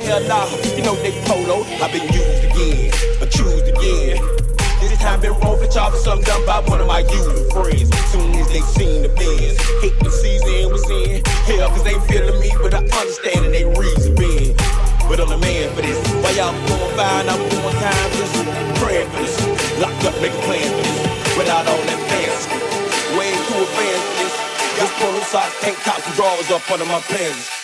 hell nah, you know they polo. I've been used again, accused again. This time been wrong for y'all for something done by one of my usual friends. Soon as they seen the Benz, hate the season was in. Hell, cause they feeling me, but I understand and they reason being. But I'm the man for this. Why y'all going fine, I'm going time for this. Praying for this, locked up, make a plan for this. Without all that fancy, way too advanced for this. This polo socks, tank tops, and drawers up under my pants.